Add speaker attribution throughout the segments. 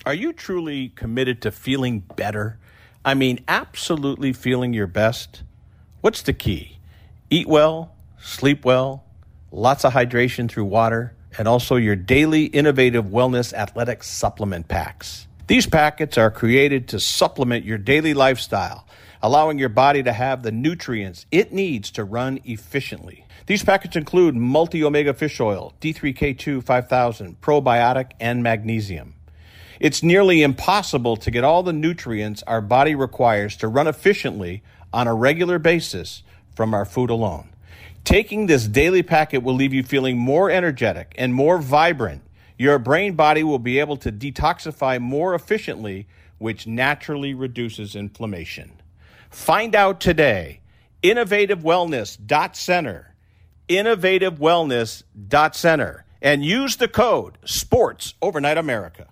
Speaker 1: Are you truly committed to feeling better? I mean, absolutely feeling your best? What's the key? Eat well, sleep well, lots of hydration through water, and also your daily innovative wellness athletic supplement packs. These packets are created to supplement your daily lifestyle, allowing your body to have the nutrients it needs to run efficiently. These packets include multi-omega fish oil, D3K2 5000, probiotic, and magnesium. It's nearly impossible to get all the nutrients our body requires to run efficiently on a regular basis from our food alone. Taking this daily packet will leave you feeling more energetic and more vibrant. Your brain body will be able to detoxify more efficiently, which naturally reduces inflammation. Find out today. InnovativeWellness.Center. InnovativeWellness.Center. And use the code SPORTS Overnight America.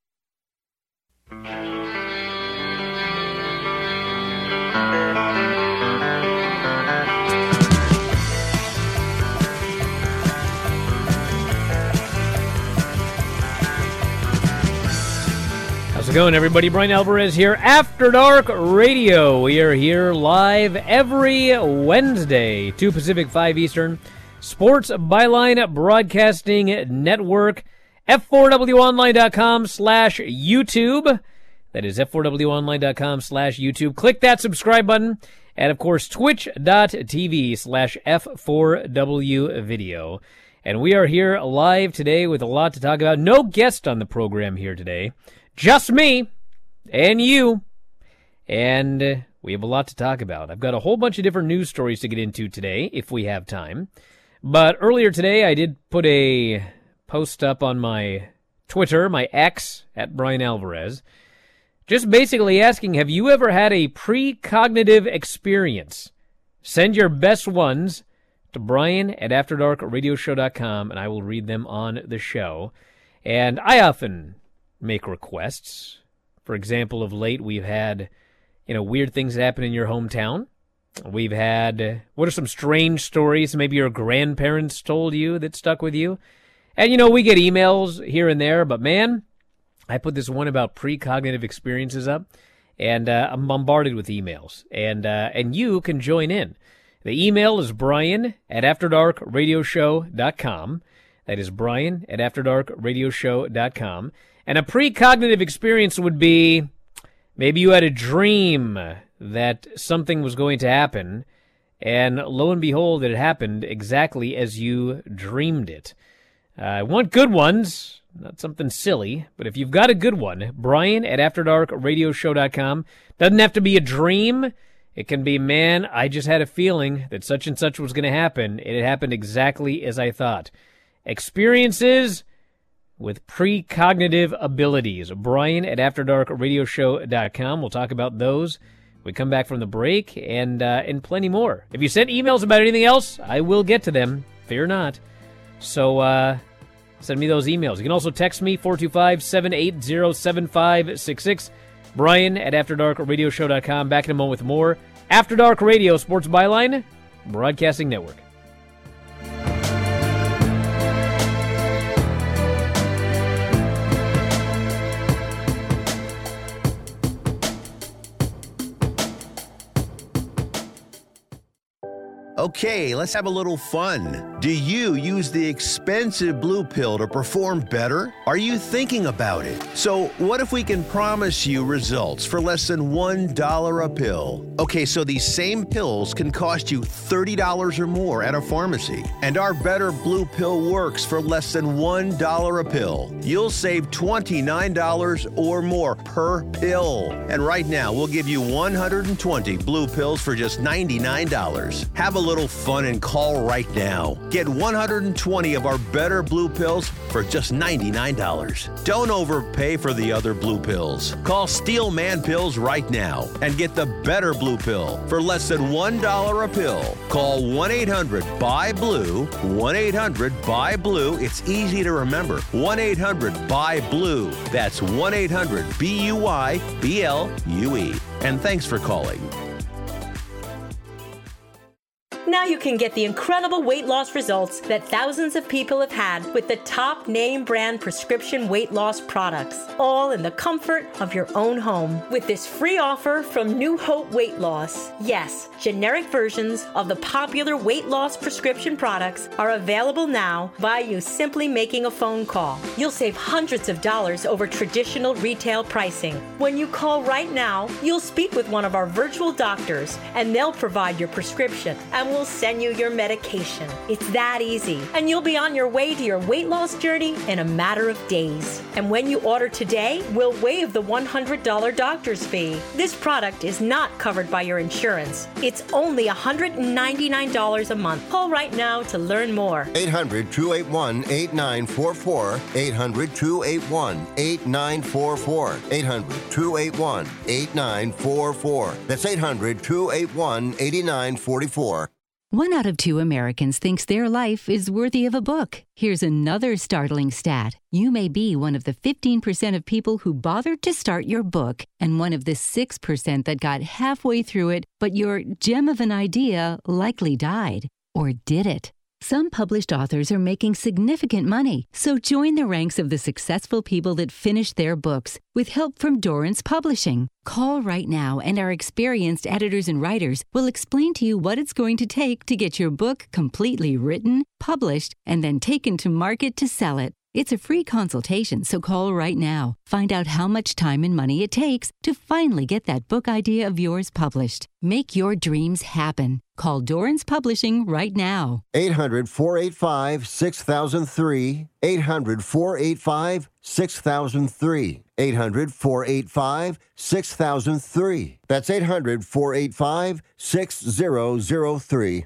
Speaker 2: How's it going, everybody? Brian Alvarez here, After Dark Radio. We are here live every Wednesday, 2 Pacific, 5 Eastern. Sports Byline Broadcasting Network, F4WOnline.com/YouTube. That is F4WOnline.com/YouTube. Click that subscribe button. And, of course, Twitch.tv/F4W Video. And we are here live today with a lot to talk about. No guest on the program here today. Just me and you. And we have a lot to talk about. I've got a whole bunch of different news stories to get into today, if we have time. But earlier today, I did put a post up on my Twitter, my X, at Brian Alvarez, just basically asking, have you ever had a precognitive experience? Send your best ones to Brian at AfterDarkRadioshow.com, and I will read them on the show. And I often make requests. For example, of late, we've had, weird things happen in your hometown. We've had, what are some strange stories maybe your grandparents told you that stuck with you? And, we get emails here and there, but man, I put this one about precognitive experiences up, and I'm bombarded with emails. And you can join in. The email is Brian at AfterDarkRadioshow.com. That is Brian at AfterDarkRadioshow.com. And a precognitive experience would be maybe you had a dream that something was going to happen, and lo and behold, it happened exactly as you dreamed it. I want good ones, not something silly, but if you've got a good one, Brian at AfterDarkRadioshow.com. Doesn't have to be a dream. It can be, man, I just had a feeling that such and such was going to happen, and it happened exactly as I thought. Experiences with precognitive abilities. Brian at AfterDarkRadioshow.com. We'll talk about those. We come back from the break and plenty more. If you sent emails about anything else, I will get to them. Fear not. So send me those emails. You can also text me, 425-780-7566. Brian at AfterDarkRadioshow.com. Back in a moment with more. After Dark Radio, Sports Byline Broadcasting Network.
Speaker 3: Okay, let's have a little fun. Do you use the expensive blue pill to perform better? Are you thinking about it? So what if we can promise you results for less than $1 a pill? Okay, so these same pills can cost you $30 or more at a pharmacy. And our Better Blue Pill works for less than $1 a pill. You'll save $29 or more per pill. And right now, we'll give you 120 blue pills for just $99. Have a little fun and call right now. Get 120 of our Better Blue Pills for just $99. Don't overpay for the other blue pills. Call Steel Man Pills right now and get the Better Blue Pill for less than $1 a pill. Call 1-800-BUY-BLUE, 1-800-BUY-BLUE. It's easy to remember. 1-800-BUY-BLUE. That's 1-800-BUY-BLUE. And thanks for calling.
Speaker 4: Now you can get the incredible weight loss results that thousands of people have had with the top name brand prescription weight loss products, all in the comfort of your own home. With this free offer from New Hope Weight Loss. Yes, generic versions of the popular weight loss prescription products are available now by you simply making a phone call. You'll save hundreds of dollars over traditional retail pricing. When you call right now, you'll speak with one of our virtual doctors and they'll provide your prescription and we'll send you your medication. It's that easy. And you'll be on your way to your weight loss journey in a matter of days. And when you order today, we'll waive the $100 doctor's fee. This product is not covered by your insurance. It's only $199 a month. Call right now to learn more.
Speaker 3: 800-281-8944. 800-281-8944. 800-281-8944. That's 800-281-8944.
Speaker 5: 1 out of 2 Americans thinks their life is worthy of a book. Here's another startling stat. You may be one of the 15% of people who bothered to start your book and one of the 6% that got halfway through it, but your gem of an idea likely died. Or did it? Some published authors are making significant money, so join the ranks of the successful people that finish their books with help from Dorrance Publishing. Call right now and our experienced editors and writers will explain to you what it's going to take to get your book completely written, published, and then taken to market to sell it. It's a free consultation, so call right now. Find out how much time and money it takes to finally get that book idea of yours published. Make your dreams happen. Call Dorrance Publishing right now.
Speaker 3: 800-485-6003. 800-485-6003. 800-485-6003. That's 800-485-6003.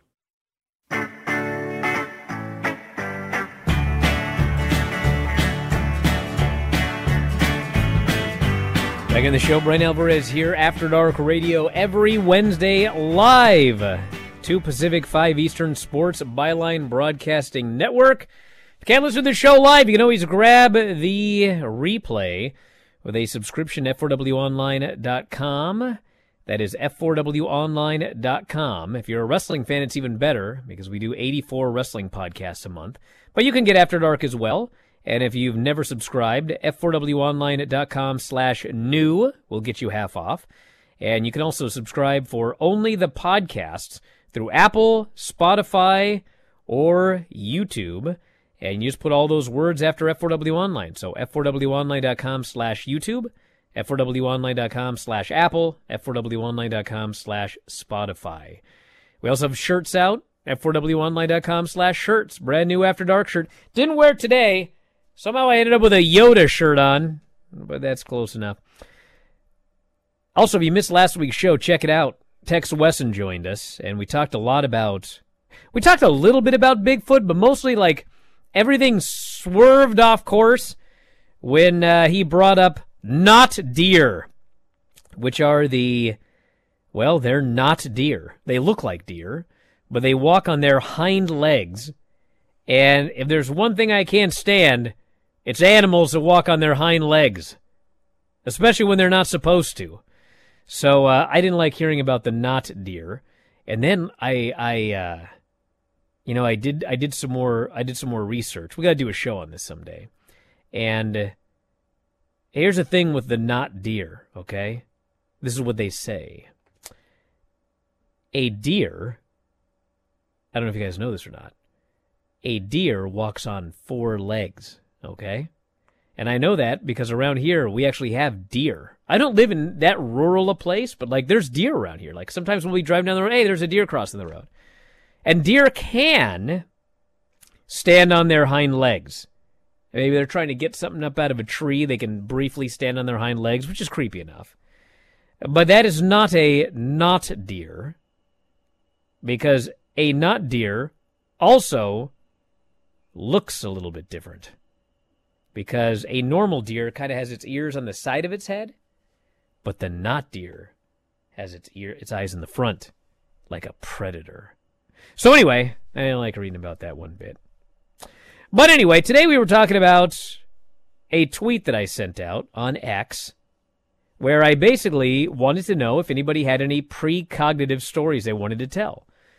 Speaker 2: Back in the show, Brian Alvarez here, After Dark Radio, every Wednesday live. 2 Pacific, 5 Eastern, Sports Byline Broadcasting Network. If you can't listen to the show live, you can always grab the replay with a subscription, f4wonline.com. That is f4wonline.com. If you're a wrestling fan, it's even better because we do 84 wrestling podcasts a month. But you can get After Dark as well. And if you've never subscribed, f4wonline.com/new will get you half off. And you can also subscribe for only the podcasts through Apple, Spotify, or YouTube. And you just put all those words after F4W Online. So f4wonline.com/YouTube, f4wonline.com/Apple, f4wonline.com/Spotify. We also have shirts out, f4wonline.com/shirts. Brand new After Dark shirt. Didn't wear it today. Somehow I ended up with a Yoda shirt on, but that's close enough. Also, if you missed last week's show, check it out. Tex Wesson joined us, and we talked a little bit about Bigfoot, but mostly like everything swerved off course when he brought up not deer, which are they're not deer. They look like deer, but they walk on their hind legs. And if there's one thing I can't stand, it's animals that walk on their hind legs, especially when they're not supposed to. So I didn't like hearing about the not deer. And then I did some more research. We got to do a show on this someday. And here's the thing with the not deer, okay? This is what they say. A deer, I don't know if you guys know this or not, a deer walks on 4 legs, okay? And I know that because around here we actually have deer. I don't live in that rural a place, but like there's deer around here. Like sometimes when we drive down the road, hey, there's a deer crossing the road. And deer can stand on their hind legs. Maybe they're trying to get something up out of a tree. They can briefly stand on their hind legs, which is creepy enough. But that is not a not deer, because a not deer also looks a little bit different. Because a normal deer kind of has its ears on the side of its head, but the not deer has its eyes in the front, like a predator. So anyway, I didn't like reading about that one bit. But anyway, today we were talking about a tweet that I sent out on X, where I basically wanted to know if anybody had any precognitive stories they wanted to tell.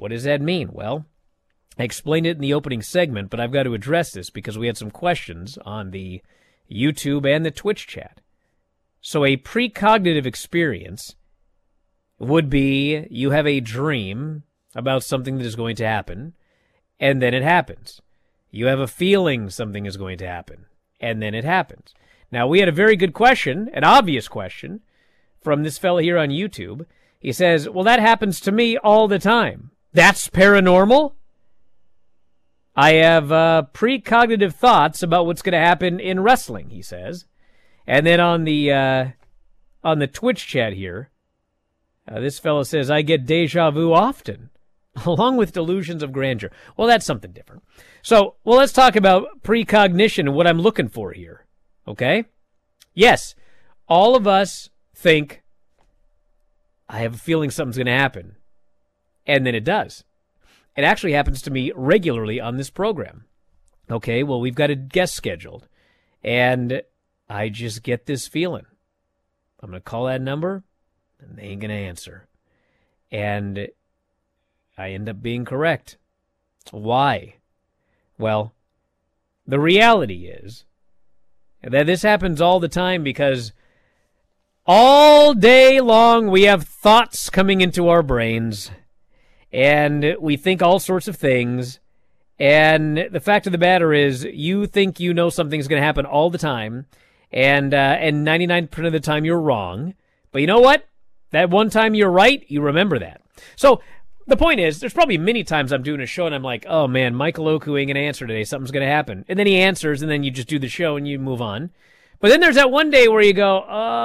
Speaker 2: What does that mean? Well, I explained it in the opening segment, but I've got to address this because we had some questions on the YouTube and the Twitch chat. So a precognitive experience would be you have a dream about something that is going to happen, and then it happens. You have a feeling something is going to happen, and then it happens. Now, we had a very good question, an obvious question, from this fella here on YouTube. He says, well, that happens to me all the time. That's paranormal? I have precognitive thoughts about what's going to happen in wrestling, he says. And then on the Twitch chat here, this fellow says, I get deja vu often, along with delusions of grandeur. Well, that's something different. So, let's talk about precognition and what I'm looking for here. Okay? Yes, all of us think, I have a feeling something's going to happen. And then it does. It actually happens to me regularly on this program. Okay, well, we've got a guest scheduled. And I just get this feeling. I'm going to call that number, and they ain't going to answer. And I end up being correct. Why? Well, the reality is that this happens all the time because all day long we have thoughts coming into our brains, and we think all sorts of things. And the fact of the matter is, you think you know something's going to happen all the time, and 99% of the time you're wrong. But you know what? That one time you're right, you remember that. So the point is, there's probably many times I'm doing a show and I'm like, oh man, Michael Oku ain't going to answer today. Something's going to happen. And then he answers, and then you just do the show and you move on. But then there's that one day where you go,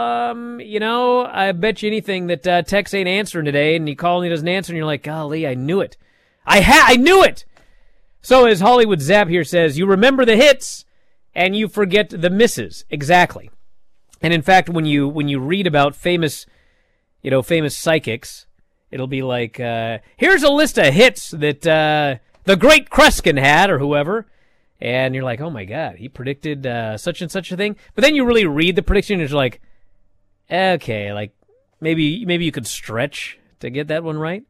Speaker 2: I bet you anything that Tex ain't answering today, and you call and he doesn't answer, and you're like, golly, I knew it. I knew it! So as Hollywood Zap here says, you remember the hits, and you forget the misses. Exactly. And in fact, when you read about famous psychics, it'll be like, here's a list of hits that the great Kreskin had, or whoever. And you're like, oh my God, he predicted such and such a thing. But then you really read the prediction and you're like, okay, like maybe you could stretch to get that one right.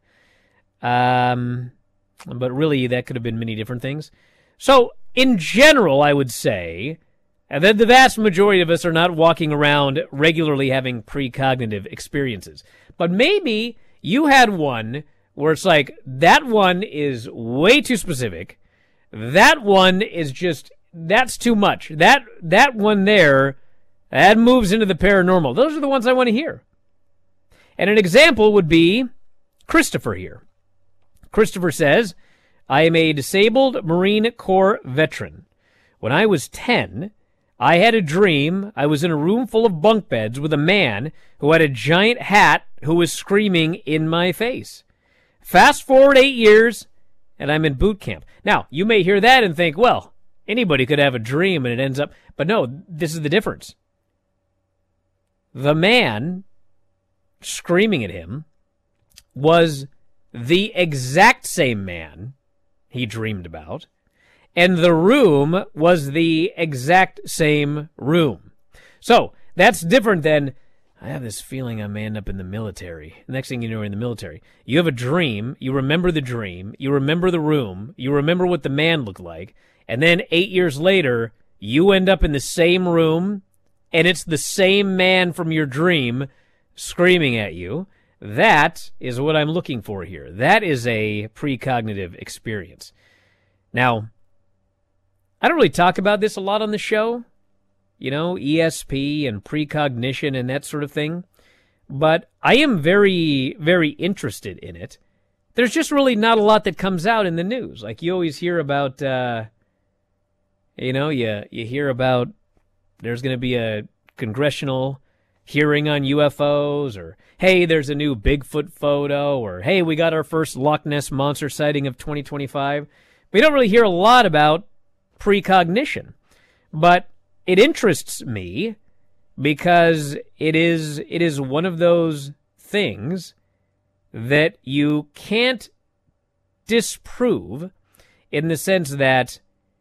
Speaker 2: But really, that could have been many different things. So in general, I would say that the vast majority of us are not walking around regularly having precognitive experiences. But maybe you had one where it's like, that one is way too specific. That one is just, that's too much. That one there, that moves into the paranormal. Those are the ones I want to hear. And an example would be Christopher here. Christopher says, I am a disabled Marine Corps veteran. When I was 10, I had a dream I was in a room full of bunk beds with a man who had a giant hat who was screaming in my face. Fast forward 8 years, and I'm in boot camp. Now, you may hear that and think, well, anybody could have a dream and it ends up... But no, this is the difference. The man screaming at him was the exact same man he dreamed about, and the room was the exact same room. So, that's different than, I have this feeling I may end up in the military. The next thing you know, you're in the military. You have a dream, you remember the dream, you remember the room, you remember what the man looked like, and then 8 years later, you end up in the same room, and it's the same man from your dream screaming at you. That is what I'm looking for here. That is a precognitive experience. Now, I don't really talk about this a lot on the show, ESP and precognition and that sort of thing, but I am very, very interested in it. There's just really not a lot that comes out in the news. Like, you always hear about, you hear about there's going to be a congressional hearing on UFOs, or, hey, there's a new Bigfoot photo, or, hey, we got our first Loch Ness Monster sighting of 2025. We don't really hear a lot about precognition, but it interests me because it is one of those things that you can't disprove, in the sense that,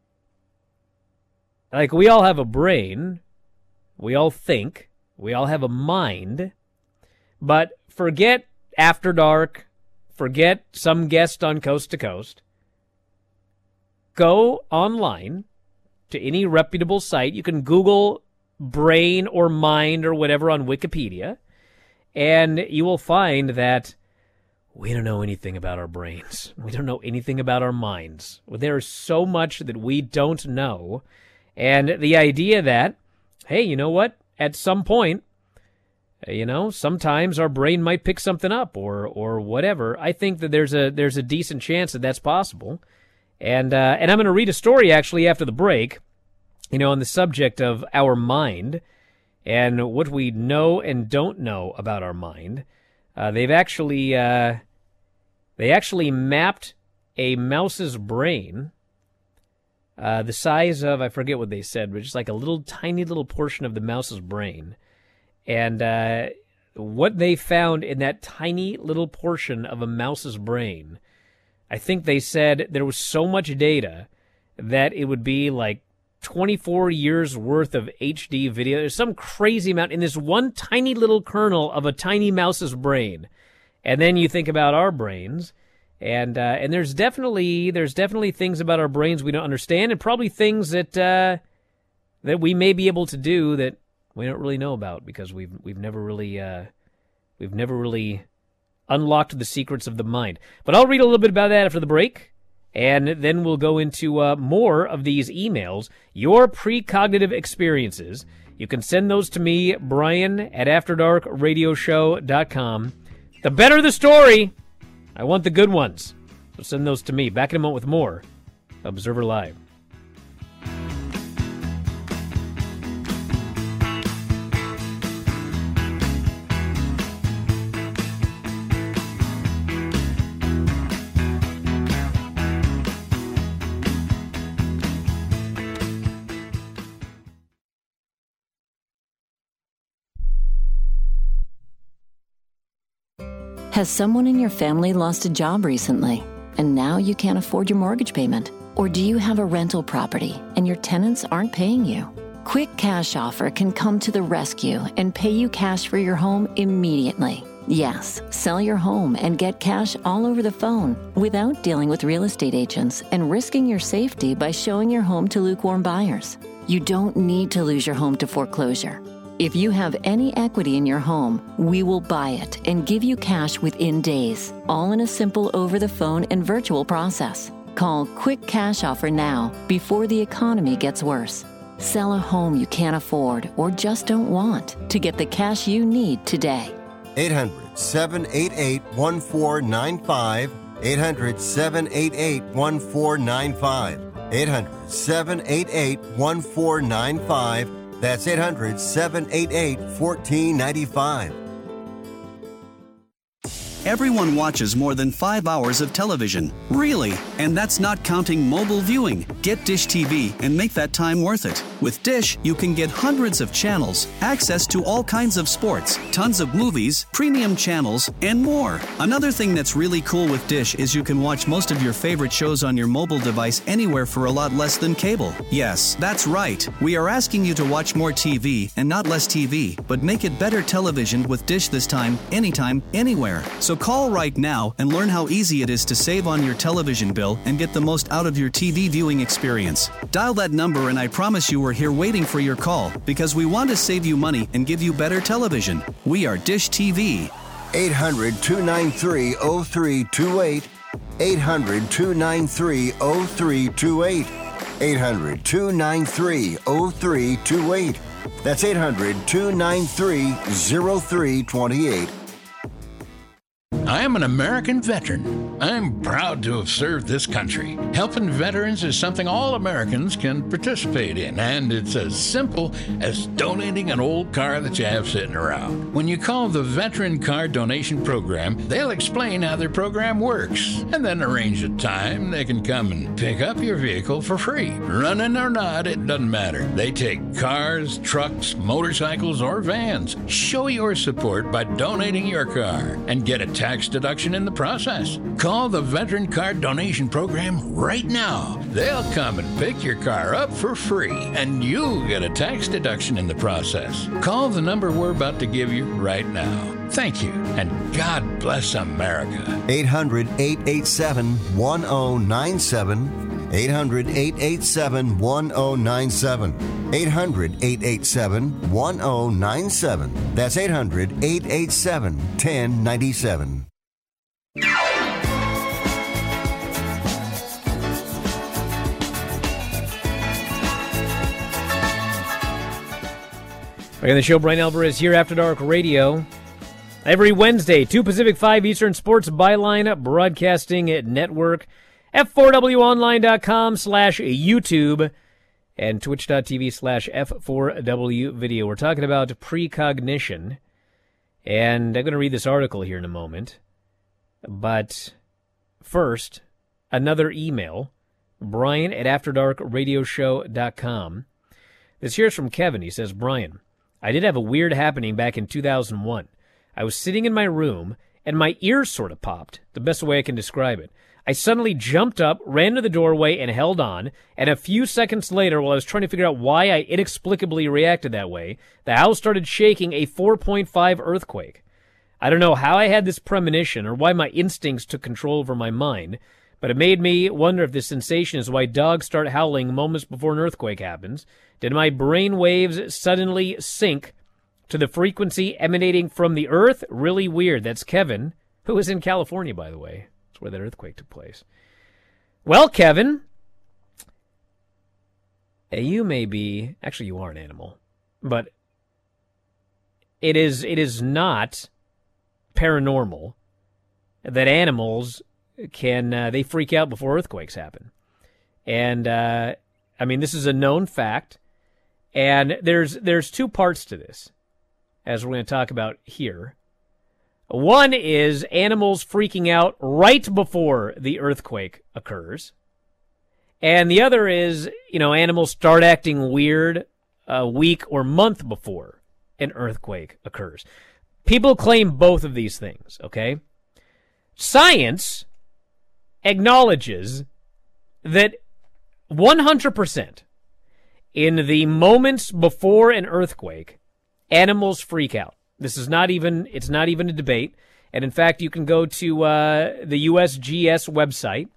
Speaker 2: like, we all have a brain, we all think, we all have a mind, but forget After Dark, forget some guest on Coast to Coast. Go online to any reputable site. You can Google brain or mind or whatever on Wikipedia, and you will find that we don't know anything about our brains. We don't know anything about our minds. There is so much that we don't know. And the idea that, hey, you know what? At some point, sometimes our brain might pick something up or whatever. I think that there's a decent chance that that's possible. And I'm going to read a story actually after the break, on the subject of our mind and what we know and don't know about our mind. They actually mapped a mouse's brain, the size of, I forget what they said, but just like a tiny little portion of the mouse's brain. And what they found in that tiny little portion of a mouse's brain, I think they said there was so much data that it would be like 24 years worth of HD video. There's some crazy amount in this one tiny little kernel of a tiny mouse's brain. And then you think about our brains, and there's definitely things about our brains we don't understand, and probably things that we may be able to do that we don't really know about because we've never really unlocked the secrets of the mind. But I'll read a little bit about that after the break, and then we'll go into more of these emails, your precognitive experiences. You can send those to me, Brian, at AfterDarkRadioshow.com. The better the story, I want the good ones. So send those to me. Back in a moment with more Observer Live.
Speaker 6: Has someone in your family lost a job recently, and now you can't afford your mortgage payment? Or do you have a rental property and your tenants aren't paying you? Quick Cash Offer can come to the rescue and pay you cash for your home immediately. Yes, sell your home and get cash all over the phone without dealing with real estate agents and risking your safety by showing your home to lukewarm buyers. You don't need to lose your home to foreclosure. If you have any equity in your home, we will buy it and give you cash within days, all in a simple over-the-phone and virtual process. Call Quick Cash Offer now before the economy gets worse. Sell a home you can't afford or just don't want to get the cash you need today.
Speaker 7: 800-788-1495. 800-788-1495. 800-788-1495. That's 800-788-1495.
Speaker 8: Everyone watches more than 5 hours of television. Really? And that's not counting mobile viewing. Get Dish TV and make that time worth it. With Dish, you can get hundreds of channels, access to all kinds of sports, tons of movies, premium channels, and more. Another thing that's really cool with Dish is you can watch most of your favorite shows on your mobile device anywhere for a lot less than cable. Yes, that's right. We are asking you to watch more TV and not less TV, but make it better television with Dish this time, anytime, anywhere. So call right now and learn how easy it is to save on your television bill and get the most out of your TV viewing experience. Dial that number and I promise you we're here waiting for your call because we want to save you money and give you better television. We are Dish TV.
Speaker 7: 800-293-0328. 800-293-0328. 800-293-0328. That's 800-293-0328.
Speaker 9: I am an American veteran. I'm proud to have served this country. Helping veterans is something all Americans can participate in, and it's as simple as donating an old car that you have sitting around. When you call the Veteran Car Donation Program, they'll explain how their program works, and then arrange a time they can come and pick up your vehicle for free. Running or not, it doesn't matter. They take cars, trucks, motorcycles, or vans. Show your support by donating your car and get a tax tax deduction in the process. Call the Veteran Car Donation Program right now. They'll come and pick your car up for free, and you'll get a tax deduction in the process. Call the number we're about to give you right now. Thank you, and God bless America.
Speaker 7: 800-887-1097. 800-887-1097. 800-887-1097. That's 800-887-1097.
Speaker 2: Back on the show, Brian Alvarez here, After Dark Radio. Every Wednesday, 2 Pacific, 5 Eastern, Sports Byline Broadcasting Network. F4WOnline.com/YouTube and twitch.tv/F4W video. We're talking about precognition, and I'm going to read this article here in a moment. But first, another email, brian@AfterDarkRadioshow.com. This here's from Kevin. He says, Brian, I did have a weird happening back in 2001. I was sitting in my room, and my ears sort of popped, the best way I can describe it. I suddenly jumped up, ran to the doorway, and held on, and a few seconds later, while I was trying to figure out why I inexplicably reacted that way, the house started shaking, a 4.5 earthquake. I don't know how I had this premonition or why my instincts took control over my mind, but it made me wonder if this sensation is why dogs start howling moments before an earthquake happens. Did my brain waves suddenly sync to the frequency emanating from the earth? Really weird. That's Kevin, who is in California, by the way. That's where that earthquake took place. Well, Kevin, you may be, actually you are an animal, but it is not paranormal that animals can, they freak out before earthquakes happen. And, I mean, this is a known fact, and there's two parts to this, as we're going to talk about here. One is animals freaking out right before the earthquake occurs. And the other is, animals start acting weird a week or month before an earthquake occurs. People claim both of these things, okay? Science acknowledges that 100% in the moments before an earthquake, animals freak out. It's not even a debate. And in fact, you can go to the USGS website,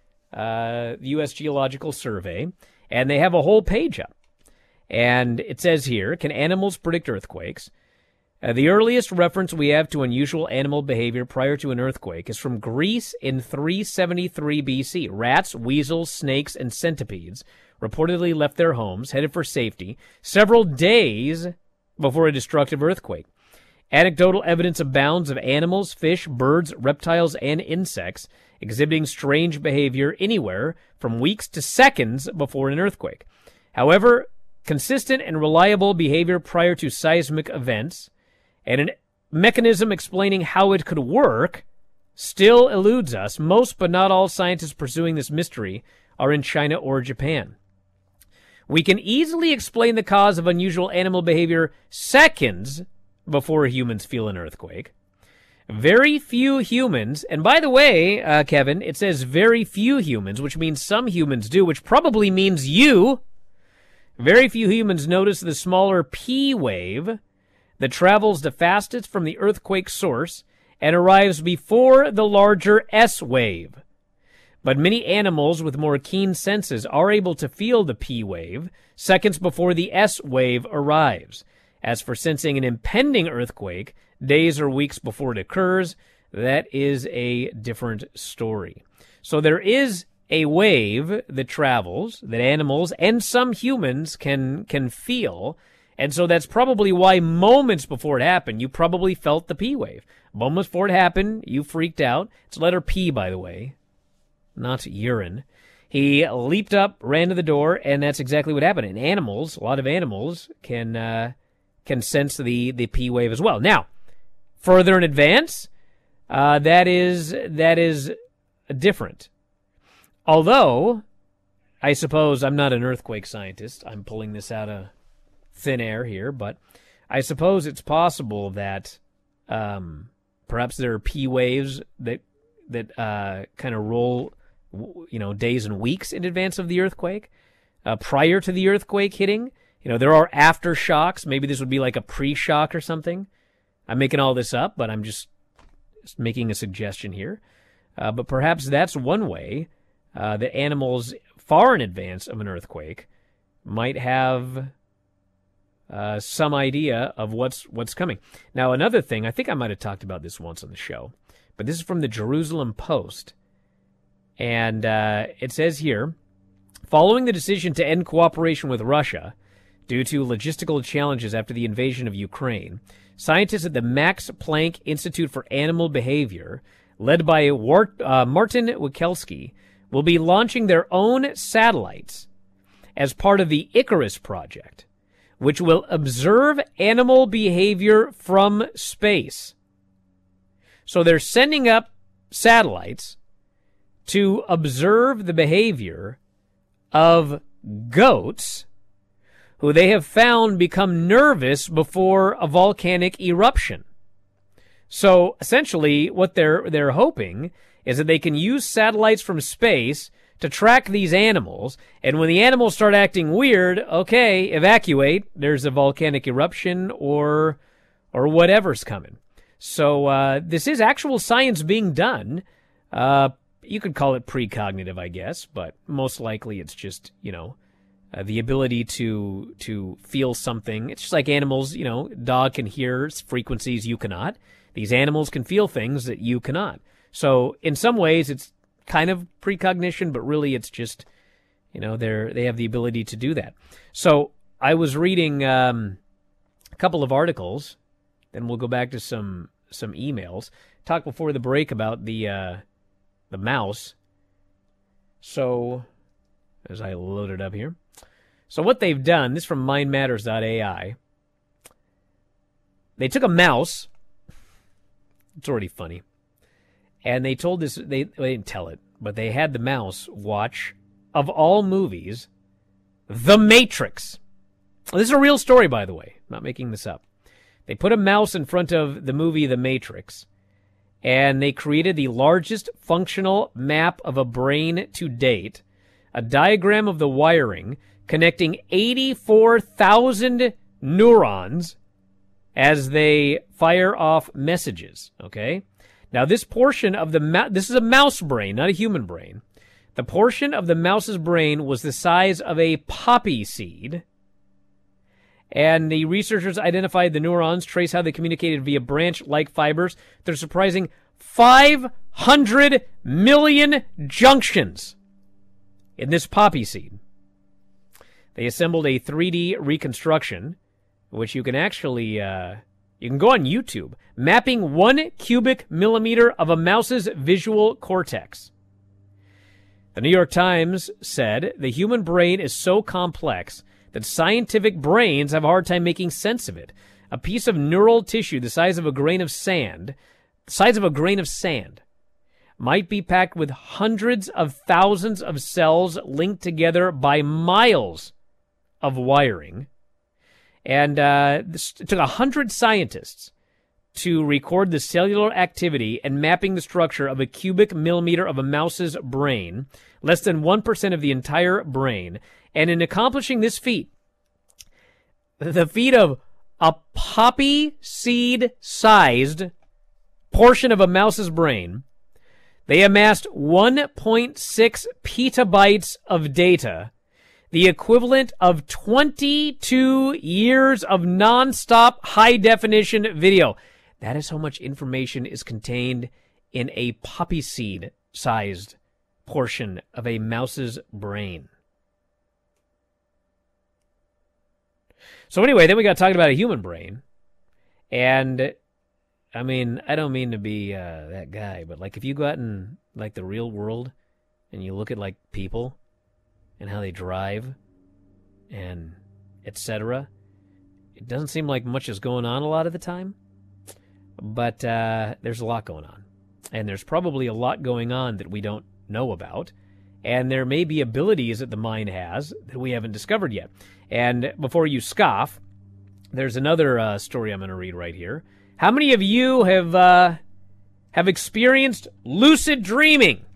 Speaker 2: the U.S. Geological Survey, and they have a whole page up. And it says here, can animals predict earthquakes? The earliest reference we have to unusual animal behavior prior to an earthquake is from Greece in 373 BC. Rats, weasels, snakes, and centipedes reportedly left their homes, headed for safety, several days before a destructive earthquake. Anecdotal evidence abounds of animals, fish, birds, reptiles, and insects exhibiting strange behavior anywhere from weeks to seconds before an earthquake. However, consistent and reliable behavior prior to seismic events and a mechanism explaining how it could work still eludes us. Most but not all scientists pursuing this mystery are in China or Japan. We can easily explain the cause of unusual animal behavior seconds before humans feel an earthquake. Very few humans, and by the way, Kevin, it says very few humans, which means some humans do, which probably means you. Very few humans notice the smaller P wave that travels the fastest from the earthquake source and arrives before the larger S wave. But many animals with more keen senses are able to feel the P wave seconds before the S wave arrives. As for sensing an impending earthquake days or weeks before it occurs, that is a different story. So there is a wave that travels, that animals and some humans can feel, and so that's probably why moments before it happened, you probably felt the P wave. Moments before it happened, you freaked out. It's letter P, by the way, not urine. He leaped up, ran to the door, and that's exactly what happened. And animals, a lot of animals, can sense the P wave as well. Now, further in advance, that is different. Although, I suppose I'm not an earthquake scientist. I'm pulling this out of thin air here, but I suppose it's possible that Perhaps there are P waves that kind of roll, days and weeks in advance of the earthquake, prior to the earthquake hitting. There are aftershocks. Maybe this would be like a pre-shock or something. I'm making all this up, but I'm just making a suggestion here. But perhaps that's one way that animals far in advance of an earthquake might have some idea of what's coming. Now, another thing, I think I might have talked about this once on the show, but this is from the Jerusalem Post. And it says here, following the decision to end cooperation with Russia due to logistical challenges after the invasion of Ukraine, scientists at the Max Planck Institute for Animal Behavior, led by Martin Wikelski, will be launching their own satellites as part of the Icarus project, which will observe animal behavior from space. So they're sending up satellites to observe the behavior of goats who they have found become nervous before a volcanic eruption. So essentially what they're hoping is that they can use satellites from space to track these animals, and when the animals start acting weird, okay, evacuate. There's a volcanic eruption or whatever's coming. So this is actual science being done. You could call it precognitive, I guess, but most likely it's just, the ability to feel something. It's just like animals, dog can hear frequencies you cannot. These animals can feel things that you cannot. So in some ways it's kind of precognition, but really it's just, they have the ability to do that. So I was reading a couple of articles, then we'll go back to some emails. Talked before the break about the mouse. So as I load it up here. So what they've done, this is from mindmatters.ai. They took a mouse. It's already funny. And they told this, they didn't tell it, but they had the mouse watch, of all movies, The Matrix. This is a real story, by the way. I'm not making this up. They put a mouse in front of the movie The Matrix, and they created the largest functional map of a brain to date, a diagram of the wiring connecting 84,000 neurons as they fire off messages, okay? Now, this portion of this is a mouse brain, not a human brain. The portion of the mouse's brain was the size of a poppy seed. And the researchers identified the neurons, trace how they communicated via branch-like fibers. They're surprising 500 million junctions in this poppy seed. They assembled a 3D reconstruction, which you can actually, you can go on YouTube, mapping 1 cubic millimeter of a mouse's visual cortex. The New York Times said the human brain is so complex that scientific brains have a hard time making sense of it. A piece of neural tissue the size of a grain of sand, might be packed with hundreds of thousands of cells linked together by miles of wiring. And it took 100 scientists to record the cellular activity and mapping the structure of a cubic millimeter of a mouse's brain, less than 1% of the entire brain. And in accomplishing this feat, the feat of a poppy seed-sized portion of a mouse's brain, they amassed 1.6 petabytes of data, the equivalent of 22 years of nonstop high-definition video. That is how much information is contained in a poppy seed-sized portion of a mouse's brain. So anyway, then we got talking about a human brain. And, I mean, I don't mean to be that guy, but, like, if you go out in, like, the real world and you look at, like, people and how they drive and etc., it doesn't seem like much is going on a lot of the time. But there's a lot going on. And there's probably a lot going on that we don't know about. And there may be abilities that the mind has that we haven't discovered yet. And before you scoff, there's another story I'm going to read right here. How many of you have have experienced lucid dreaming.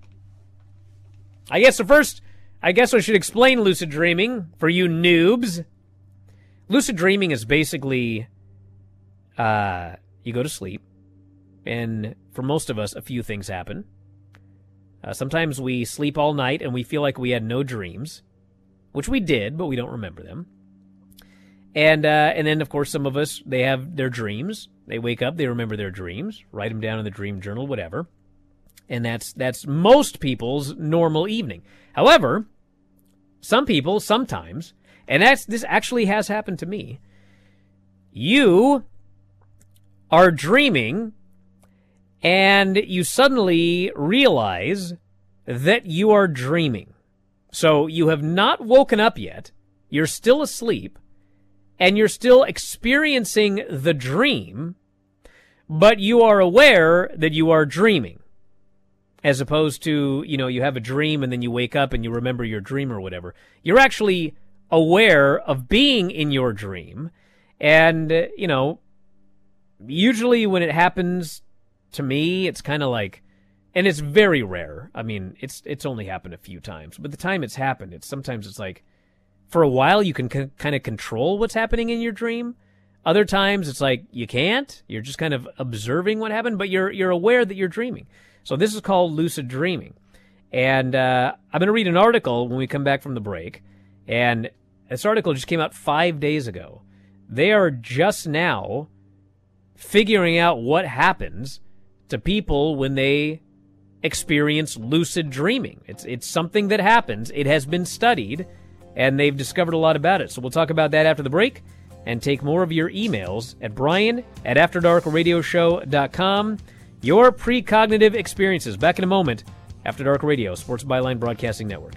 Speaker 2: I guess I should explain lucid dreaming for you noobs. Lucid dreaming is basically, you go to sleep, and for most of us, a few things happen. Sometimes we sleep all night and we feel like we had no dreams, which we did, but we don't remember them. And then, of course, some of us, they have their dreams. They wake up, they remember their dreams, write them down in the dream journal, whatever. And that's most people's normal evening. However, some people, sometimes, and this actually has happened to me, you are dreaming and you suddenly realize that you are dreaming. So you have not woken up yet, you're still asleep, and you're still experiencing the dream, but you are aware that you are dreaming. As opposed to, you have a dream and then you wake up and you remember your dream or whatever. You're actually aware of being in your dream. And, usually when it happens to me, it's kind of like, and it's very rare. I mean, it's only happened a few times. But the time it's happened, sometimes it's like, for a while you can kind of control what's happening in your dream. Other times it's like you can't. You're just kind of observing what happened, but you're aware that you're dreaming. So this is called lucid dreaming. And I'm going to read an article when we come back from the break. And this article just came out 5 days ago. They are just now figuring out what happens to people when they experience lucid dreaming. It's something that happens. It has been studied, and they've discovered a lot about it. So we'll talk about that after the break and take more of your emails at brian@AfterDarkRadioshow.com. Your precognitive experiences. Back in a moment. After Dark Radio, Sports Byline Broadcasting Network.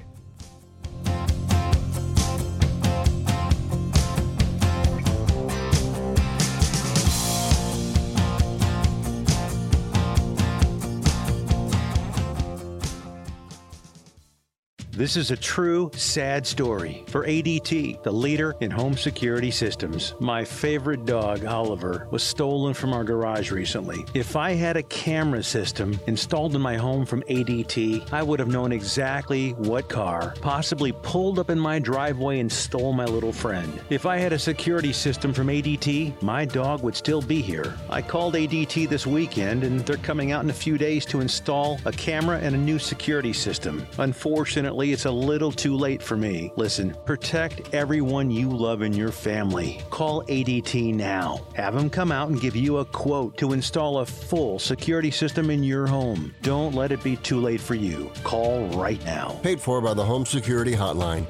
Speaker 10: This is a true, sad story for ADT, the leader in home security systems. My favorite dog, Oliver, was stolen from our garage recently. If I had a camera system installed in my home from ADT, I would have known exactly what car possibly pulled up in my driveway and stole my little friend. If I had a security system from ADT, my dog would still be here. I called ADT this weekend, and they're coming out in a few days to install a camera and a new security system. Unfortunately, it's a little too late for me. Listen, protect everyone you love in your family. Call ADT now. Have them come out and give you a quote to install a full security system in your home. Don't let it be too late for you. Call right now.
Speaker 7: Paid for by the Home Security Hotline.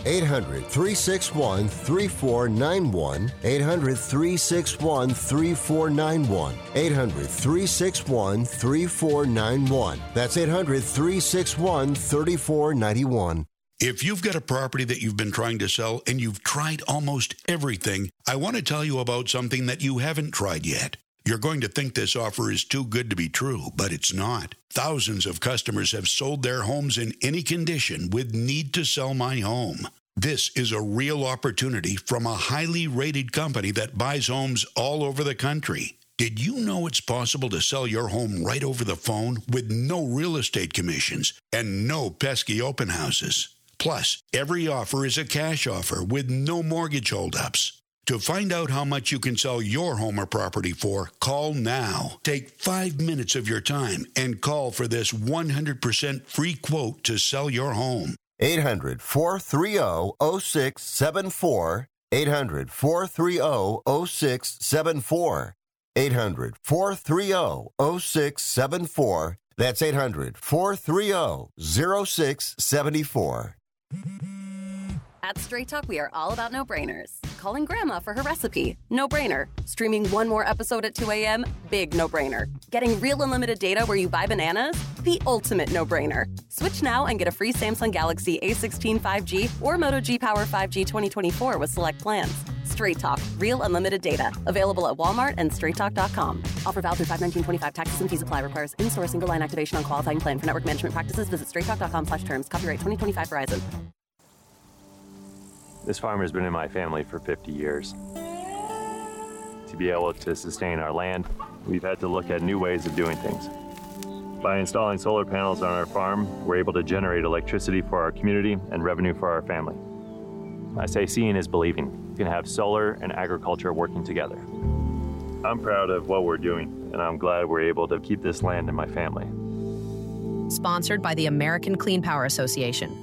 Speaker 7: 800-361-3491. 800-361-3491. 800-361-3491. That's 800-361-3491.
Speaker 11: If you've got a property that you've been trying to sell and you've tried almost everything, I want to tell you about something that you haven't tried yet. You're going to think this offer is too good to be true, but it's not. Thousands of customers have sold their homes in any condition with Need to Sell My Home. This is a real opportunity from a highly rated company that buys homes all over the country. Did you know it's possible to sell your home right over the phone with no real estate commissions and no pesky open houses? Plus, every offer is a cash offer with no mortgage holdups. To find out how much you can sell your home or property for, call now. Take 5 minutes of your time and call for this 100% free quote to sell your home.
Speaker 7: 800-430-0674. 800-430-0674. 800-430-0674. That's 800-430-0674.
Speaker 12: At Straight Talk, we are all about no-brainers. Calling Grandma for her recipe? No-brainer. Streaming one more episode at 2 a.m.? Big no-brainer. Getting real unlimited data where you buy bananas? The ultimate no-brainer. Switch now and get a free Samsung Galaxy A16 5G or Moto G Power 5G 2024 with select plans. Straight Talk. Real unlimited data. Available at Walmart and straighttalk.com. Offer valid through 5/19/25. Taxes and fees apply. Requires in-store single line activation on qualifying plan. For network management practices, visit straighttalk.com/terms. Copyright 2025 Verizon.
Speaker 13: This farm has been in my family for 50 years. To be able to sustain our land, we've had to look at new ways of doing things. By installing solar panels on our farm, we're able to generate electricity for our community and revenue for our family. I say seeing is believing. You can have solar and agriculture working together. I'm proud of what we're doing, and I'm glad we're able to keep this land in my family.
Speaker 14: Sponsored by the American Clean Power Association.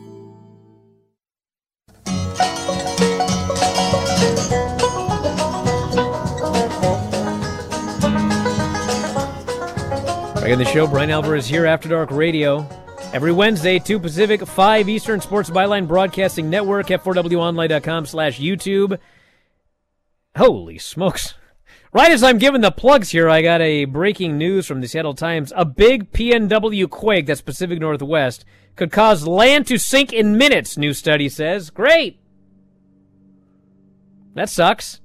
Speaker 2: Back in the show, Brian Alvarez here, After Dark Radio. Every Wednesday, 2 Pacific, 5 Eastern, Sports Byline Broadcasting Network, F4WOnline.com/YouTube. Holy smokes. Right as I'm giving the plugs here, I got a breaking news from the Seattle Times. A big PNW quake, that's Pacific Northwest, could cause land to sink in minutes, new study says. Great. That sucks.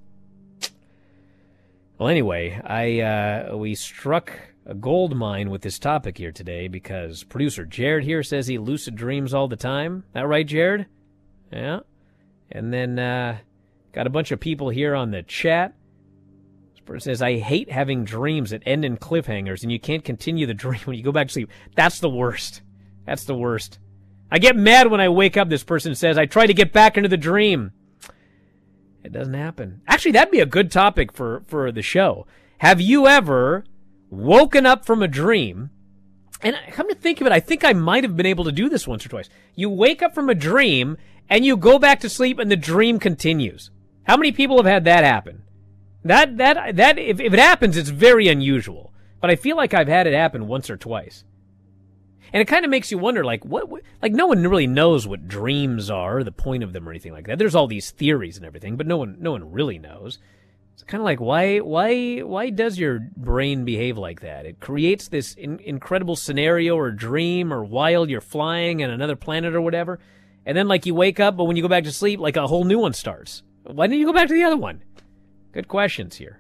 Speaker 2: Well, anyway, we struck a gold mine with this topic here today because producer Jared here says he lucid dreams all the time. That right, Jared? Yeah. And then got a bunch of people here on the chat. This person says, I hate having dreams that end in cliffhangers and you can't continue the dream when you go back to sleep. That's the worst. That's the worst. I get mad when I wake up, this person says. I try to get back into the dream. It doesn't happen. Actually, that'd be a good topic for the show. Have you ever woken up from a dream, and come to think of it, I think I might have been able to do this once or twice. You wake up from a dream, and you go back to sleep, and the dream continues. How many people have had that happen? That if it happens, it's very unusual. But I feel like I've had it happen once or twice. And it kind of makes you wonder, like, what no one really knows what dreams are, the point of them or anything like that. There's all these theories and everything, but no one really knows. It's kind of like, why does your brain behave like that? It creates this incredible scenario or dream or while you're flying on another planet or whatever. And then, like, you wake up, but when you go back to sleep, like, a whole new one starts. Why didn't you go back to the other one? Good questions here.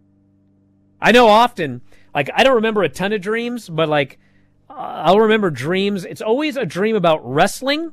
Speaker 2: I know often, like, I don't remember a ton of dreams, but, like, I'll remember dreams. It's always a dream about wrestling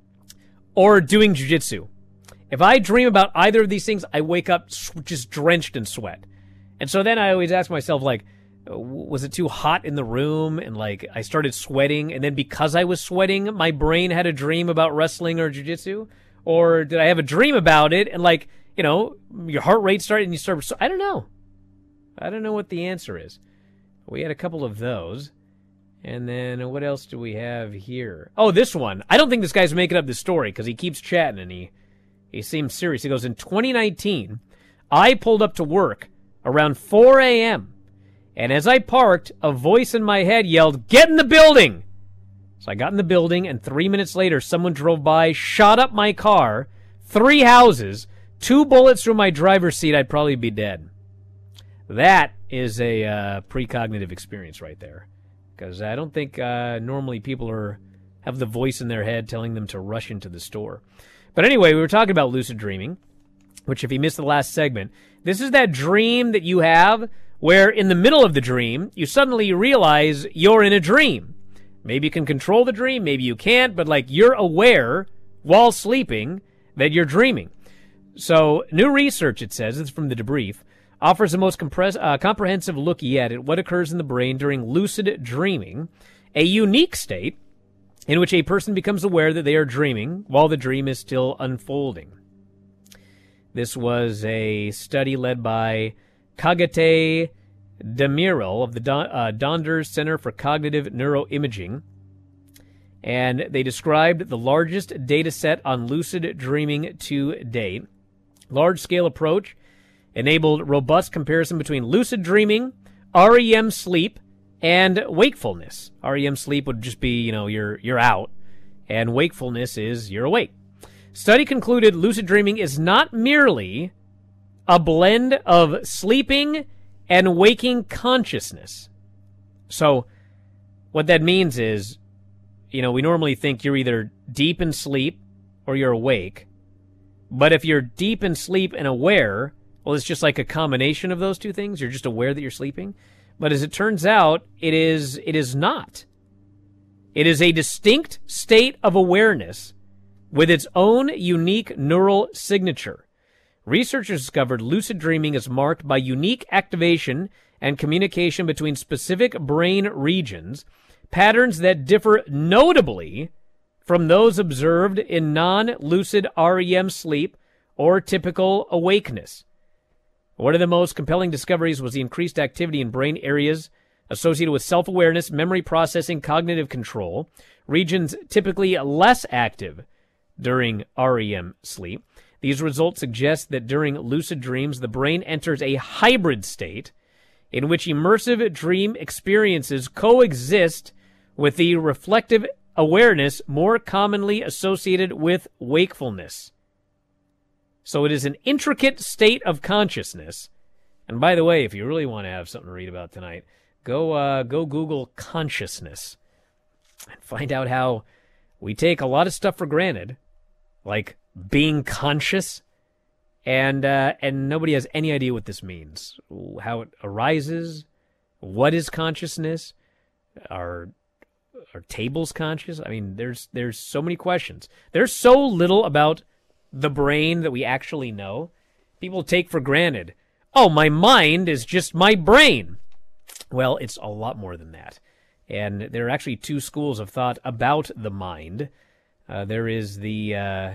Speaker 2: or doing jiu-jitsu. If I dream about either of these things, I wake up just drenched in sweat. And so then I always ask myself, like, was it too hot in the room? And, like, I started sweating. And then because I was sweating, my brain had a dream about wrestling or jiu-jitsu? Or did I have a dream about it? And, like, you know, your heart rate started and you started. I don't know. I don't know what the answer is. We had a couple of those. And then what else do we have here? Oh, this one. I don't think this guy's making up this story because he keeps chatting and he seems serious. He goes, in 2019, I pulled up to work around 4 a.m. And as I parked, a voice in my head yelled, "Get in the building!" So I got in the building, and 3 minutes later, someone drove by, shot up my car, 3 houses, 2 bullets through my driver's seat. I'd probably be dead. That is a precognitive experience right there. Because I don't think normally people have the voice in their head telling them to rush into the store. But anyway, we were talking about lucid dreaming, which if you missed the last segment, this is that dream that you have where in the middle of the dream, you suddenly realize you're in a dream. Maybe you can control the dream, maybe you can't, but like you're aware while sleeping that you're dreaming. So new research, it says, it's from the Debrief, offers the most comprehensive look yet at what occurs in the brain during lucid dreaming, a unique state in which a person becomes aware that they are dreaming while the dream is still unfolding. This was a study led by Kagate Demirel of the Donders Center for Cognitive Neuroimaging, and they described the largest data set on lucid dreaming to date. Large-scale approach enabled robust comparison between lucid dreaming, REM sleep, and wakefulness. REM sleep would just be, you're out, and wakefulness is you're awake. Study concluded lucid dreaming is not merely a blend of sleeping and waking consciousness. So what that means is, we normally think you're either deep in sleep or you're awake. But if you're deep in sleep and aware, well, it's just like a combination of those two things. You're just aware that you're sleeping. But as it turns out, it is not. It is a distinct state of awareness with its own unique neural signature. Researchers discovered lucid dreaming is marked by unique activation and communication between specific brain regions, patterns that differ notably from those observed in non-lucid REM sleep or typical awakeness. One of the most compelling discoveries was the increased activity in brain areas associated with self-awareness, memory processing, cognitive control, regions typically less active during REM sleep. These results suggest that during lucid dreams, the brain enters a hybrid state in which immersive dream experiences coexist with the reflective awareness more commonly associated with wakefulness. So it is an intricate state of consciousness. And by the way, if you really want to have something to read about tonight, go Google consciousness and find out how we take a lot of stuff for granted, like being conscious, and nobody has any idea what this means, how it arises, what is consciousness, are tables conscious? I mean, there's so many questions. There's so little about the brain that we actually know. People take for granted, oh, my mind is just my brain. Well, it's a lot more than that. And there are actually two schools of thought about the mind. There is the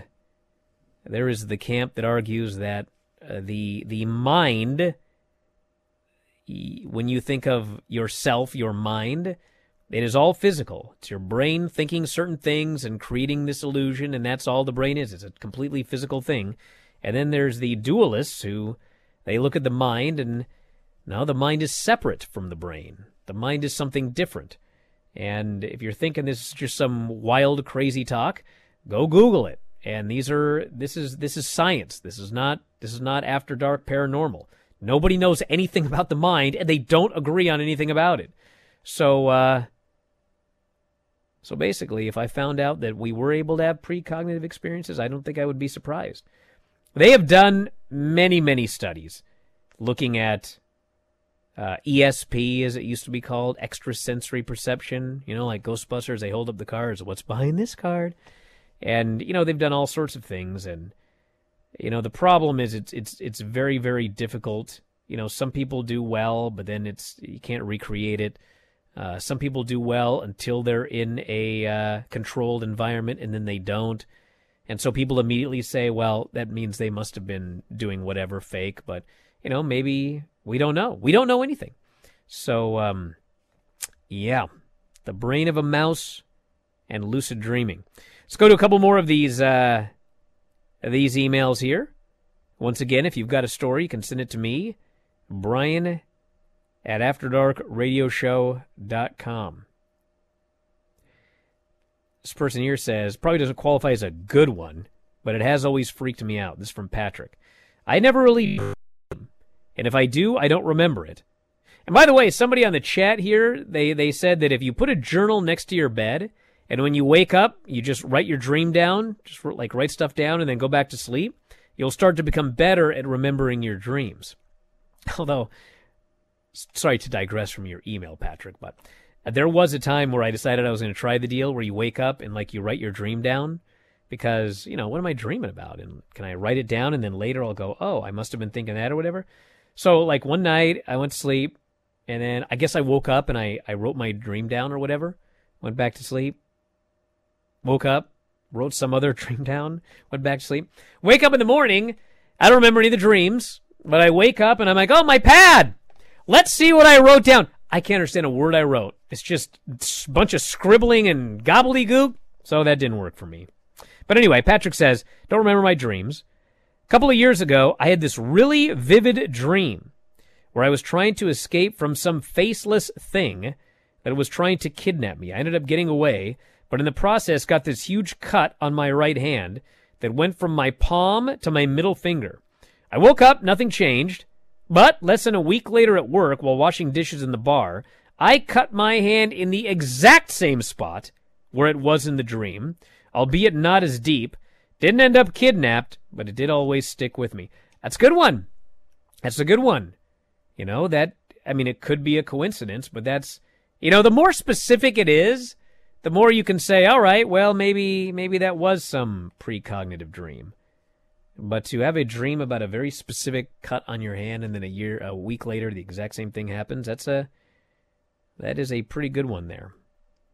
Speaker 2: camp that argues that the mind, when you think of yourself, your mind, it is all physical. It's your brain thinking certain things and creating this illusion, and that's all the brain is. It's a completely physical thing. And then there's the dualists who, they look at the mind, and now the mind is separate from the brain. The mind is something different. And if you're thinking this is just some wild, crazy talk, go Google it. And this is science. This is not After Dark Paranormal. Nobody knows anything about the mind, and they don't agree on anything about it. So basically, if I found out that we were able to have precognitive experiences, I don't think I would be surprised. They have done many, many studies looking at ESP, as it used to be called, extrasensory perception. You know, like Ghostbusters, they hold up the cards. What's behind this card? And, you know, they've done all sorts of things. And, you know, the problem is it's very, very difficult. You know, some people do well, but then you can't recreate it. Some people do well until they're in a controlled environment, and then they don't. And so people immediately say, well, that means they must have been doing whatever fake. But, you know, maybe we don't know. We don't know anything. So, yeah, the brain of a mouse and lucid dreaming. Let's go to a couple more of these emails here. Once again, if you've got a story, you can send it to me, Brian at AfterDarkRadioShow.com. This person here says, probably doesn't qualify as a good one, but it has always freaked me out. This is from Patrick. I never really, and if I do, I don't remember it. And by the way, somebody on the chat here, they said that if you put a journal next to your bed, and when you wake up, you just write your dream down, just like write stuff down and then go back to sleep, you'll start to become better at remembering your dreams. Although, sorry to digress from your email, Patrick, but there was a time where I decided I was going to try the deal where you wake up and like you write your dream down because, you know, what am I dreaming about? And can I write it down and then later I'll go, oh, I must have been thinking that or whatever. So like one night I went to sleep and then I guess I woke up and I wrote my dream down or whatever, went back to sleep, woke up, wrote some other dream down, went back to sleep. Wake up in the morning, I don't remember any of the dreams, but I wake up and I'm like, oh, my pad! Let's see what I wrote down. I can't understand a word I wrote. It's just a bunch of scribbling and gobbledygook, so that didn't work for me. But anyway, Patrick says, don't remember my dreams. A couple of years ago, I had this really vivid dream where I was trying to escape from some faceless thing that was trying to kidnap me. I ended up getting away, but in the process got this huge cut on my right hand that went from my palm to my middle finger. I woke up, nothing changed, but less than a week later at work, while washing dishes in the bar, I cut my hand in the exact same spot where it was in the dream, albeit not as deep. Didn't end up kidnapped, but it did always stick with me. That's a good one. That's a good one. You know, it could be a coincidence, but that's, you know, the more specific it is, the more you can say, all right, well, maybe that was some precognitive dream. But to have a dream about a very specific cut on your hand and then a week later, the exact same thing happens, that is a pretty good one there.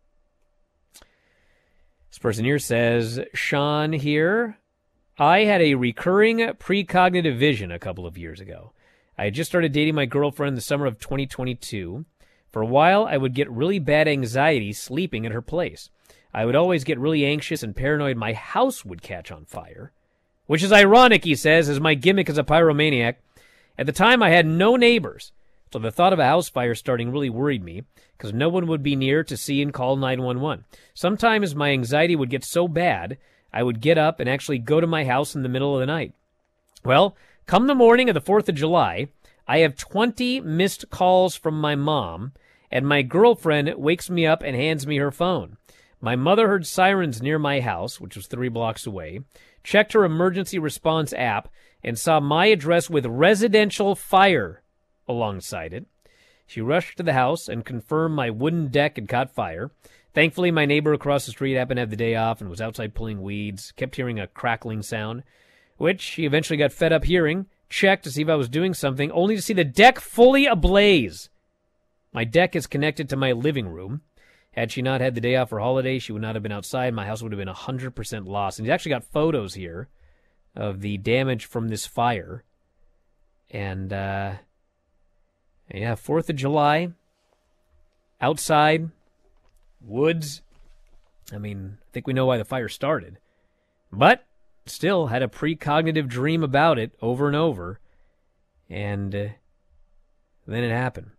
Speaker 2: This person here says, Sean here, I had a recurring precognitive vision a couple of years ago. I had just started dating my girlfriend the summer of 2022. For a while, I would get really bad anxiety sleeping at her place. I would always get really anxious and paranoid my house would catch on fire. Which is ironic, he says, as my gimmick as a pyromaniac. At the time, I had no neighbors, so the thought of a house fire starting really worried me, because no one would be near to see and call 911. Sometimes my anxiety would get so bad, I would get up and actually go to my house in the middle of the night. Well, come the morning of the 4th of July, I have 20 missed calls from my mom, and my girlfriend wakes me up and hands me her phone. My mother heard sirens near my house, which was 3 blocks away, checked her emergency response app, and saw my address with residential fire alongside it. She rushed to the house and confirmed my wooden deck had caught fire. Thankfully, my neighbor across the street happened to have the day off and was outside pulling weeds, kept hearing a crackling sound, which he eventually got fed up hearing, checked to see if I was doing something, only to see the deck fully ablaze. My deck is connected to my living room. Had she not had the day off for holiday, she would not have been outside. My house would have been 100% lost. And he's actually got photos here of the damage from this fire. And, yeah, 4th of July, outside, woods. I mean, I think we know why the fire started. But still had a precognitive dream about it over and over. And then it happened.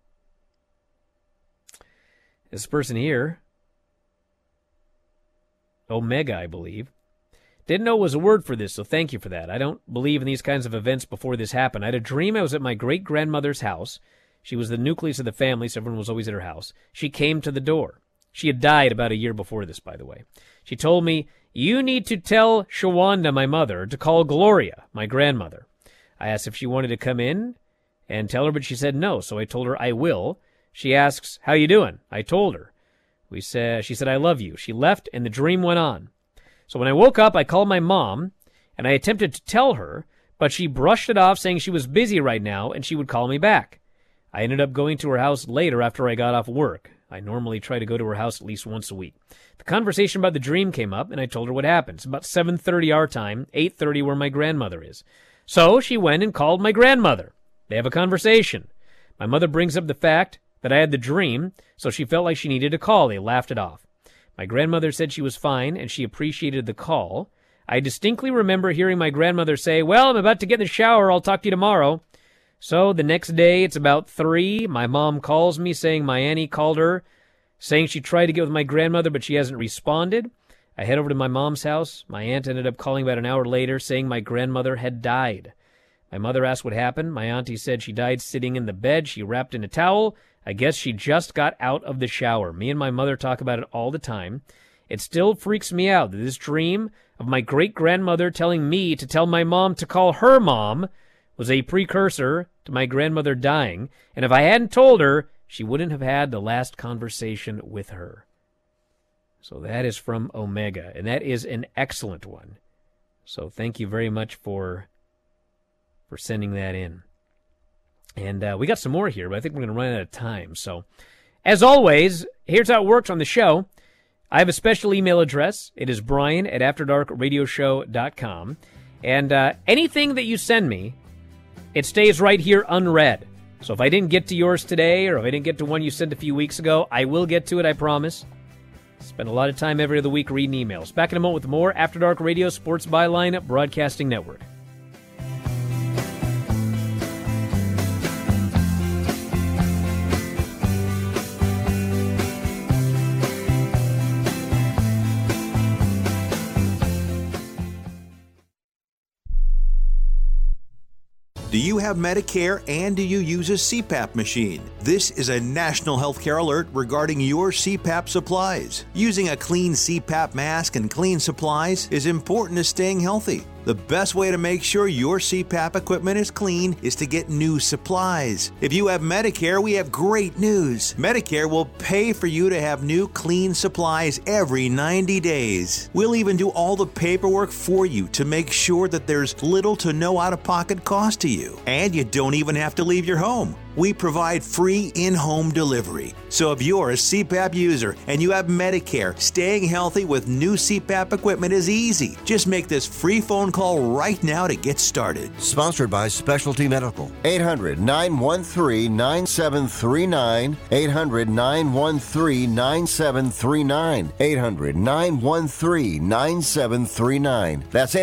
Speaker 2: This person here, Omega, I believe, didn't know it was a word for this, so thank you for that. I don't believe in these kinds of events before this happened. I had a dream I was at my great-grandmother's house. She was the nucleus of the family, so everyone was always at her house. She came to the door. She had died about a year before this, by the way. She told me, you need to tell Shawanda, my mother, to call Gloria, my grandmother. I asked if she wanted to come in and tell her, but she said no, so I told her I will. She asks, how you doing? I told her. She said, I love you. She left, and the dream went on. So when I woke up, I called my mom, and I attempted to tell her, but she brushed it off, saying she was busy right now, and she would call me back. I ended up going to her house later after I got off work. I normally try to go to her house at least once a week. The conversation about the dream came up, and I told her what happened. It's about 7:30 our time, 8:30 where my grandmother is. So she went and called my grandmother. They have a conversation. My mother brings up the fact that I had the dream, so she felt like she needed to call. They laughed it off. My grandmother said she was fine, and she appreciated the call. I distinctly remember hearing my grandmother say, well, I'm about to get in the shower. I'll talk to you tomorrow. So the next day, it's about 3. My mom calls me saying my auntie called her, saying she tried to get with my grandmother, but she hasn't responded. I head over to my mom's house. My aunt ended up calling about an hour later, saying my grandmother had died. My mother asked what happened. My auntie said she died sitting in the bed. She wrapped in a towel. I guess she just got out of the shower. Me and my mother talk about it all the time. It still freaks me out that this dream of my great-grandmother telling me to tell my mom to call her mom was a precursor to my grandmother dying, and if I hadn't told her, she wouldn't have had the last conversation with her. So that is from Omega, and that is an excellent one. So thank you very much for sending that in. And we got some more here, but I think we're going to run out of time. So, as always, here's how it works on the show. I have a special email address. It is brian@AfterDarkRadioshow.com. And anything that you send me, it stays right here unread. So if I didn't get to yours today, or if I didn't get to one you sent a few weeks ago, I will get to it, I promise. Spend a lot of time every other week reading emails. Back in a moment with more After Dark Radio Sports Byline Broadcasting Network.
Speaker 15: Do you have Medicare and do you use a CPAP machine? This is a national healthcare alert regarding your CPAP supplies. Using a clean CPAP mask and clean supplies is important to staying healthy. The best way to make sure your CPAP equipment is clean is to get new supplies. If you have Medicare, we have great news. Medicare will pay for you to have new clean supplies every 90 days. We'll even do all the paperwork for you to make sure that there's little to no out-of-pocket cost to you. And you don't even have to leave your home. We provide free in-home delivery. So if you're a CPAP user and you have Medicare, staying healthy with new CPAP equipment is easy. Just make this free phone call right now to get started.
Speaker 7: Sponsored by Specialty Medical. 800-913-9739. 800-913-9739. 800-913-9739. That's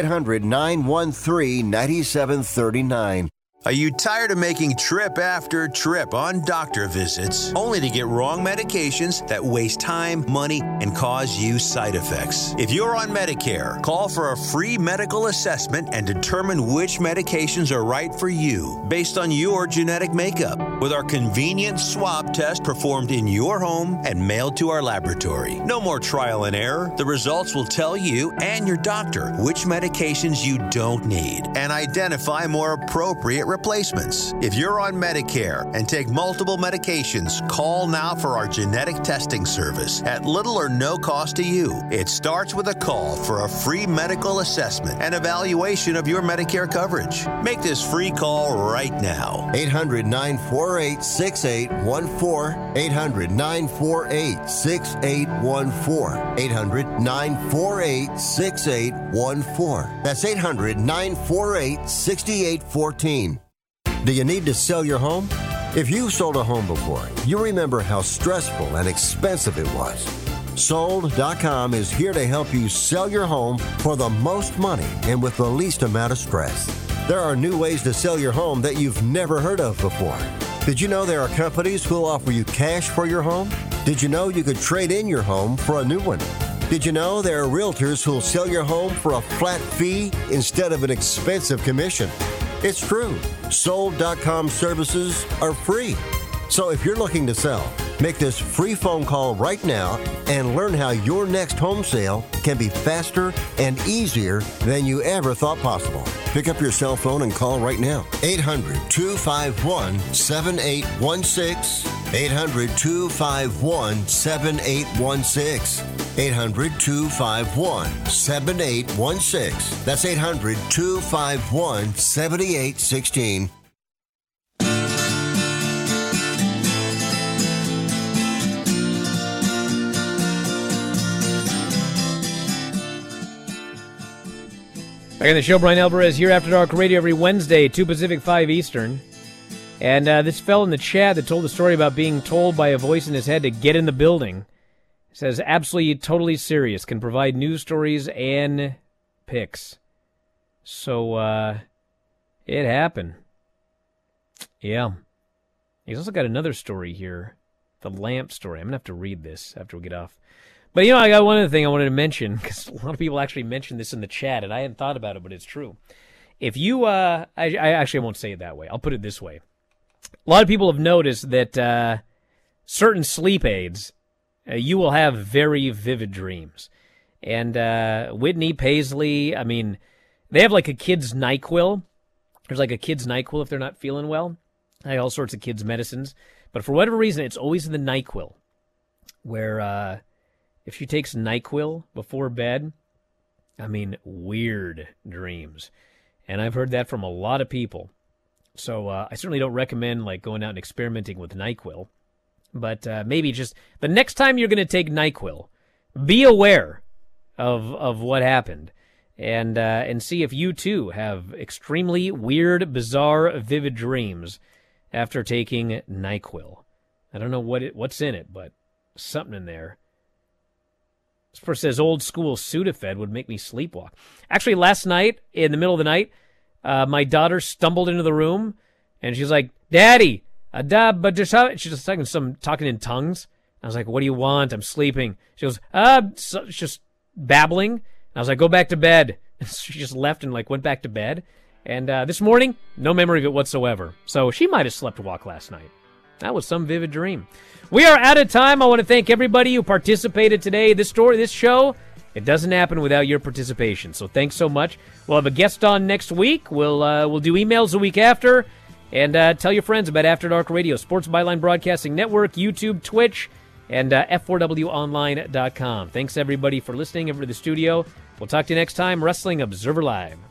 Speaker 7: 800-913-9739.
Speaker 3: Are you tired of making trip after trip on doctor visits only to get wrong medications that waste time, money, and cause you side effects? If you're on Medicare, call for a free medical assessment and determine which medications are right for you based on your genetic makeup. With our convenient swab test performed in your home and mailed to our laboratory. No more trial and error. The results will tell you and your doctor which medications you don't need and identify more appropriate replacements. If you're on Medicare and take multiple medications, call now for our genetic testing service at little or no cost to you. It starts with a call for a free medical assessment and evaluation of your Medicare coverage. Make this free call right now.
Speaker 7: 800-948-6814. 800-948-6814. 800-948-6814. That's 800-948-6814. Do you need to sell your home? If you've sold a home before, you remember how stressful and expensive it was. Sold.com is here to help you sell your home for the most money and with the least amount of stress. There are new ways to sell your home that you've never heard of before. Did you know there are companies who'll offer you cash for your home? Did you know you could trade in your home for a new one? Did you know there are realtors who'll sell your home for a flat fee instead of an expensive commission? It's true. Sold.com services are free. So if you're looking to sell, make this free phone call right now and learn how your next home sale can be faster and easier than you ever thought possible. Pick up your cell phone and call right now. 800-251-7816. 800-251-7816. 800-251-7816. That's 800-251-7816.
Speaker 2: Back in the show, Brian Alvarez here, After Dark Radio, every Wednesday, 2 Pacific, 5 Eastern. And this fella in the chat that told the story about being told by a voice in his head to get in the building says, absolutely, totally serious, can provide news stories and pics. So, it happened. Yeah. He's also got another story here, the lamp story. I'm going to have to read this after we get off. But, you know, I got one other thing I wanted to mention, because a lot of people actually mentioned this in the chat, and I hadn't thought about it, but it's true. If you, I actually won't say it that way. I'll put it this way. A lot of people have noticed that certain sleep aids, you will have very vivid dreams. And Whitney, Paisley, I mean, they have like a kid's NyQuil. There's like a kid's NyQuil if they're not feeling well. I have all sorts of kids' medicines. But for whatever reason, it's always the NyQuil, where if she takes NyQuil before bed, I mean, weird dreams. And I've heard that from a lot of people. So I certainly don't recommend like going out and experimenting with NyQuil. But maybe just the next time you're going to take NyQuil, be aware of what happened. And see if you, too, have extremely weird, bizarre, vivid dreams after taking NyQuil. I don't know what's in it, but something in there. This person says old school Sudafed would make me sleepwalk. Actually, last night, in the middle of the night, my daughter stumbled into the room, and she's like, Daddy, she's just talking in tongues. I was like, what do you want? I'm sleeping. She goes, she's just babbling. And I was like, go back to bed. And she just left and like went back to bed. And this morning, no memory of it whatsoever. So she might have slept walk last night. That was some vivid dream. We are out of time. I want to thank everybody who participated today. This show, it doesn't happen without your participation. So thanks so much. We'll have a guest on next week. We'll do emails the week after. And tell your friends about After Dark Radio, Sports Byline Broadcasting Network, YouTube, Twitch, and F4WOnline.com. Thanks, everybody, for listening over to the studio. We'll talk to you next time. Wrestling Observer Live.